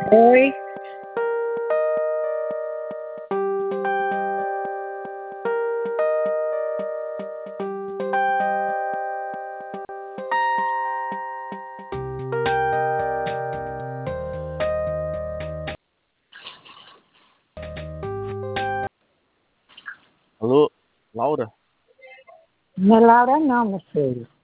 Oi, Alô, Laura? não é Laura não, meu filho.